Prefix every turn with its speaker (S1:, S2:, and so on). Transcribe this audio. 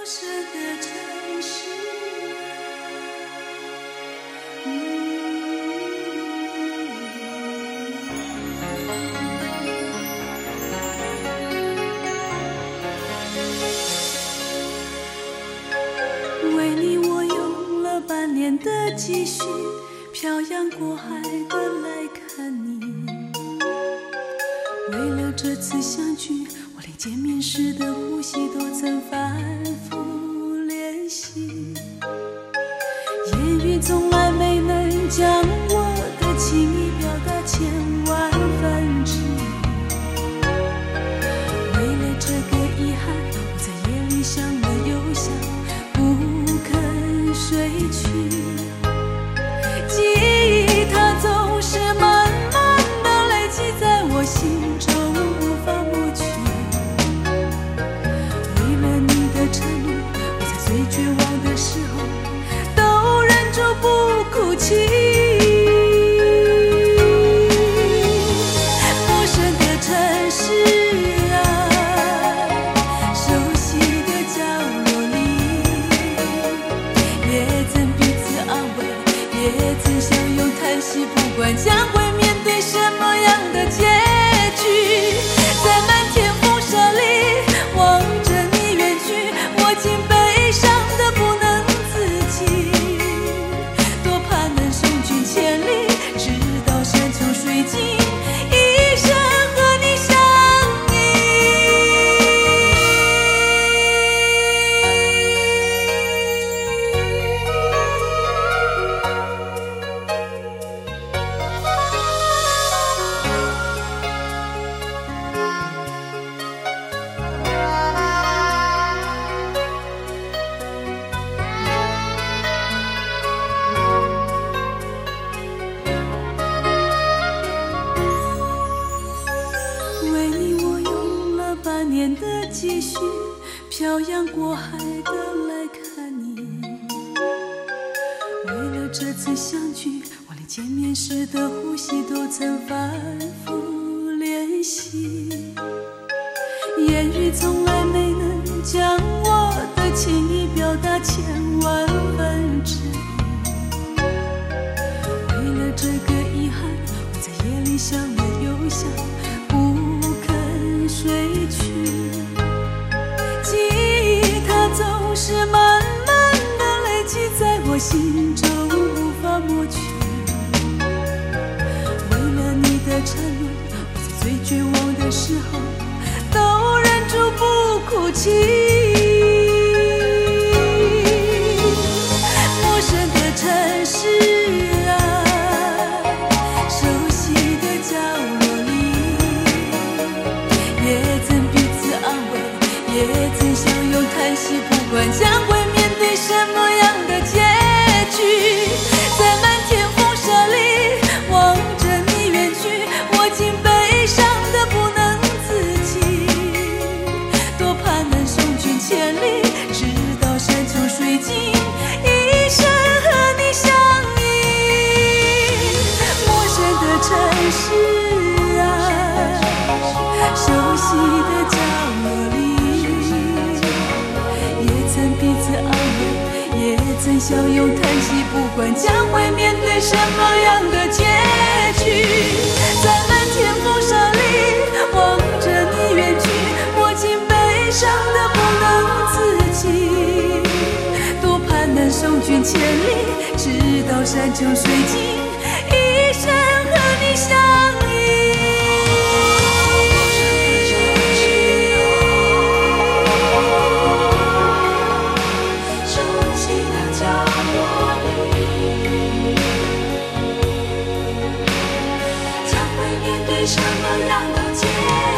S1: 舍的城市为你我用了半年的积蓄，漂洋过海的来看你。为了这次相聚，我连见面时的呼吸都曾反复练习。言语从来没能将我的情意表达千万分之一。为了这个遗憾，我在夜里想了又想，不肯睡去。记忆它总是慢慢地累积在我心中，无法抹去。为了你的承诺，我在最绝望的时候都忍住不哭泣。陌生的城市啊，熟悉的角落里，也曾彼此安慰，也曾相拥叹息，不管将会面对什么样的结局。在漫天风沙里望着你远去，我竟悲伤得不能自己。多盼能送君千里，直到山穷水尽，一生和你相为你我用了半年的积蓄，漂洋过海的来看你。为了这次相聚，我连见面时的呼吸都曾反复练习。言语从来没能将我的情意表达千万分之一。为了这个遗憾，我在夜里想了又想，不肯睡去。记忆它总是慢慢地累积在我心中，无法抹去。为了你的承诺，我在最绝望的时候都忍住不哭泣。陌生的城市啊，熟悉的角落里，也曾彼此安慰，也曾相拥叹息，不管将会面对什么样的结局。在漫天风沙里望着你远去，我竟悲伤得不能自己。多盼能送君千里，直到山穷水尽，一生和你相依。陌生的城市啊，熟悉的角落里，也曾彼此安慰，也曾相拥叹息，不管将会面对什么样的结局。在漫天风沙里望着你远去，我竟悲伤得不能自己。多盼能送君千里，直到山穷水尽，一生和你相依。熟悉的角落里，将会面对什么样的结局？